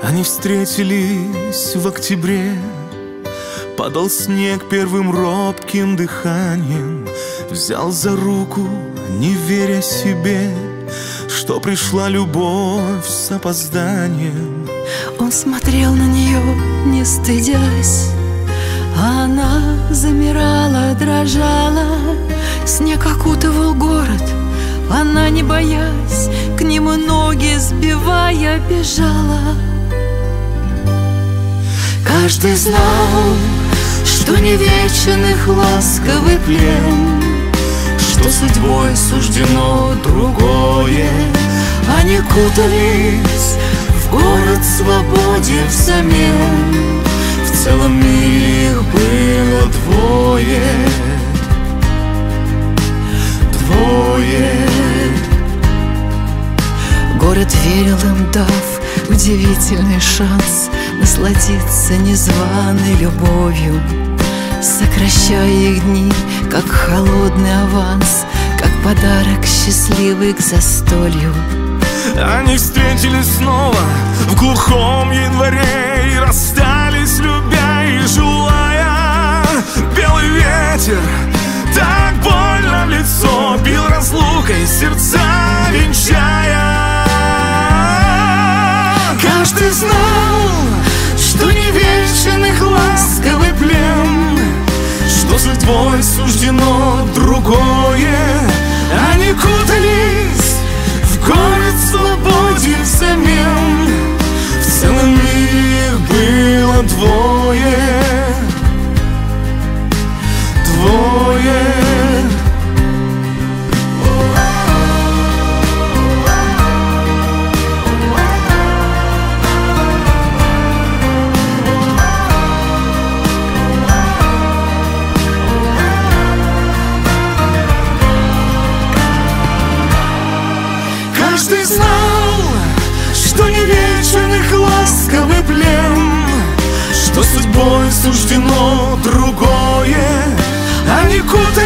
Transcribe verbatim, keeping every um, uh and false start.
Они встретились в октябре. Падал снег первым робким дыханием. Взял за руку, не веря себе, что пришла любовь с опозданием. Он смотрел на нее, не стыдясь, а она замирала, дрожала. Снег окутывал город, она, не боясь, к нему ноги сбивая, бежала. Каждый знал, что не вечен их ласковый плен, что судьбой суждено другое. Они кутались в город свободе взамен. В целом мире их было двое. Двое. Город верил им, дав удивительный шанс насладиться незваной любовью, сокращая их дни, как холодный аванс, как подарок счастливый к застолью. Они встретились снова в глухом январе и расстались, любя и желая. Белый ветер так больно в лицо бил разлукой, сердца венчая. Каждый знал, что не вечен их ласковый плен, что судьбой суждено другое. Они кутались в город свободе взамен. В целом мире их было двое. Двое. Каждый знал, что не вечен их ласковый плен, что судьбой суждено другое. Они кутались